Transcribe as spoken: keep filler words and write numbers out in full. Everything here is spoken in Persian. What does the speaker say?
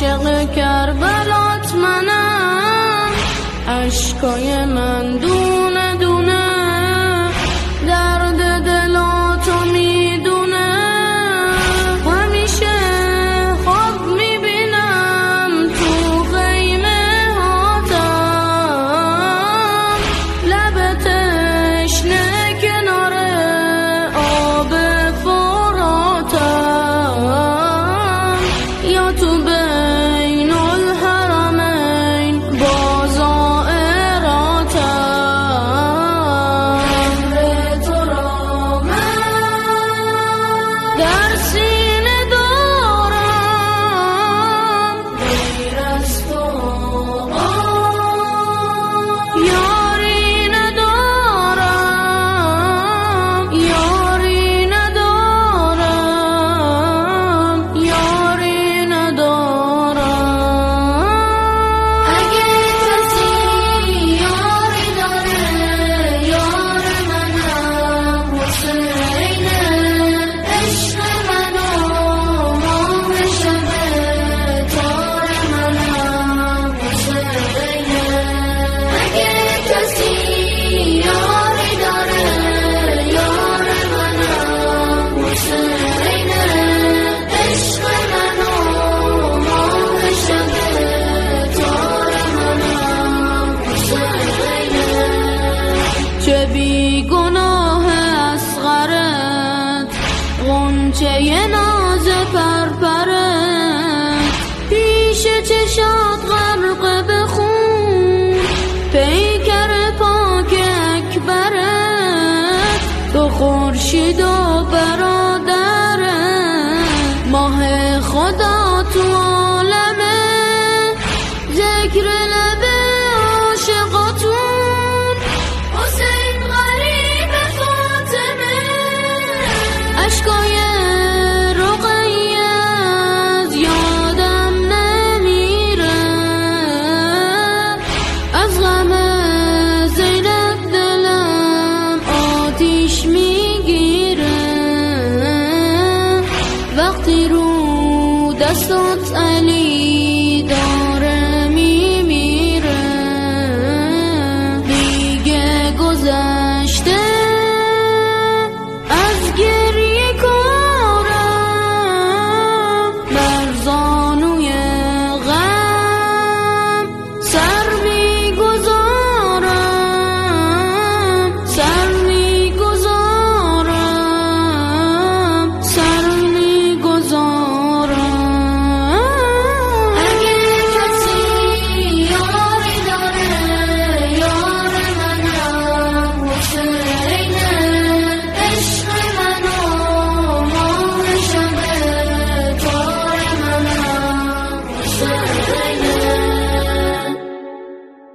عاشق کربلات منم، اشکای من دونه دونه درد دلاتو میدونه. همیشه خواب میبینم تو خیمه هاتم، لب تشنه کنار آب فراتم، یا تو بین الحرمین با زائراتم. تو را من در سینه دارم، غیر از تو یاری ندارم، یاری ندارم، یاری ندارم. اگه کسی یاری داره، یار منم حسینه، عشق منو ماه شب تار منم حسینه. اگه کسی یاری داره، یار منم حسینه، عشق منو ماه شب تار منم حسینه. چه بیگناه اصغرت، غنچه ناز پرپرت، پیش چشات